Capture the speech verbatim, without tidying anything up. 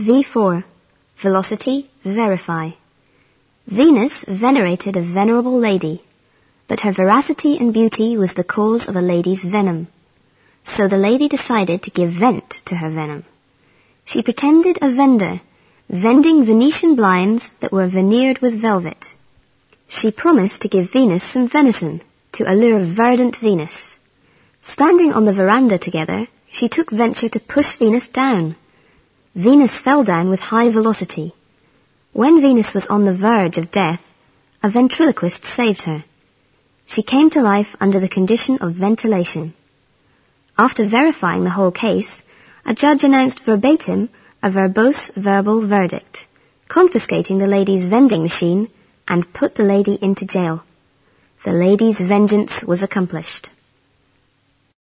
V four. Velocity, verify. Venus venerated a venerable lady, but her veracity and beauty was the cause of a lady's venom. So the lady decided to give vent to her venom. She pretended a vendor, vending Venetian blinds that were veneered with velvet. She promised to give Venus some venison to allure verdant Venus. Standing on the veranda together, she took venture to push Venus down. Venus fell down with high velocity. When Venus was on the verge of death, a ventriloquist saved her. She came to life under the condition of ventilation. After verifying the whole case, a judge announced verbatim a verbose verbal verdict, confiscating the lady's vending machine and put the lady into jail. The lady's vengeance was accomplished.